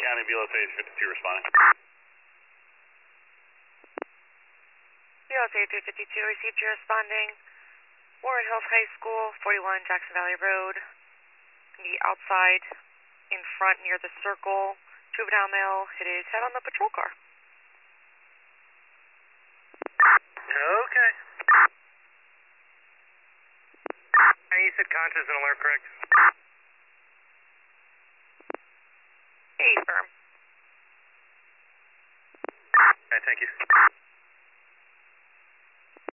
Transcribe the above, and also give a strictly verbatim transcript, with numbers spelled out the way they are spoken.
County, Velos eight fifty-two responding. Velos eight fifty-two received you responding. Warren Hills High School, forty-one Jackson Valley Road. The outside, in front near the circle, juvenile male hit his head on the patrol car. Okay. And you said conscious and alert, correct? Hey, firm. Alright, thank you.